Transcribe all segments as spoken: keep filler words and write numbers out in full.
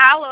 Alô?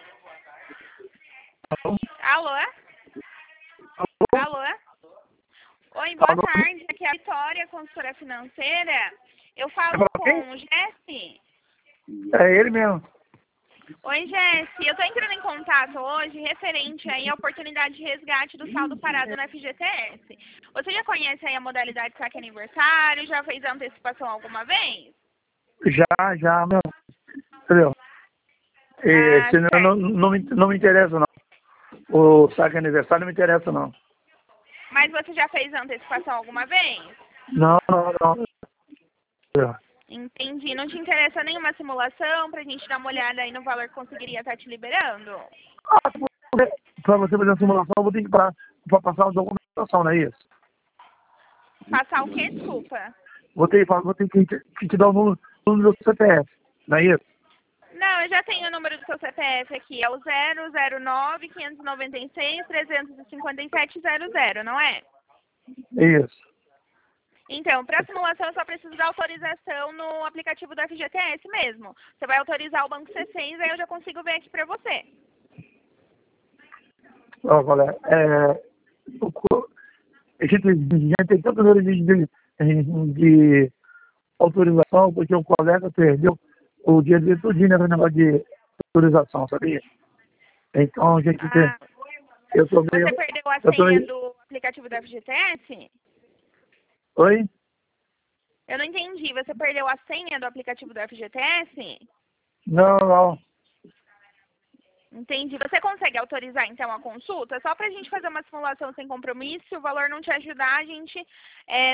Alô? Alô? Alô? Alô? Oi, boa Alô? tarde. Aqui é a Vitória, consultora financeira. Eu falo Alô, com quem? o Jesse. É ele mesmo. Oi, Jesse. Eu tô entrando em contato hoje referente aí à oportunidade de resgate do saldo parado no F G T S. Você já conhece aí a modalidade saque aniversário? Já fez a antecipação alguma vez? Já, já, meu. Entendeu? E, Ah, se não, não, certo. não, me, não me interessa, não. O saque aniversário não me interessa, não. Mas você já fez a antecipação alguma vez? Não, não, não. Entendeu? Entendi. Não te interessa nenhuma simulação pra gente dar uma olhada aí no valor que conseguiria estar te liberando? Ah, para você fazer a simulação, eu vou ter que para passar a documentação, não é isso? Passar o quê? Desculpa. Vou ter, vou ter que, te, que te dar o número, o número do C P F, não é isso? Não, eu já tenho o número do seu C P F aqui. É o zero zero nove, quinhentos e noventa e seis, trezentos e cinquenta e sete zero zero, não é? É isso. Então, para a simulação eu só preciso da autorização no aplicativo do F G T S mesmo. Você vai autorizar o Banco C seis, aí eu já consigo ver aqui para você. Ó, galera, é, o co- a gente, a gente tem tantos registros de, de, de autorização, porque o colega perdeu o dia dele todinho nesse negócio de autorização, sabia? Então a gente tem, Ah, eu tô meio, você perdeu a eu tô senha meio, do aplicativo do F G T S? oi? Eu não entendi. Você perdeu a senha do aplicativo do F G T S? Não, não. Entendi. Você consegue autorizar, então, a consulta? Só para a gente fazer uma simulação sem compromisso, se o valor não te ajudar, a gente é,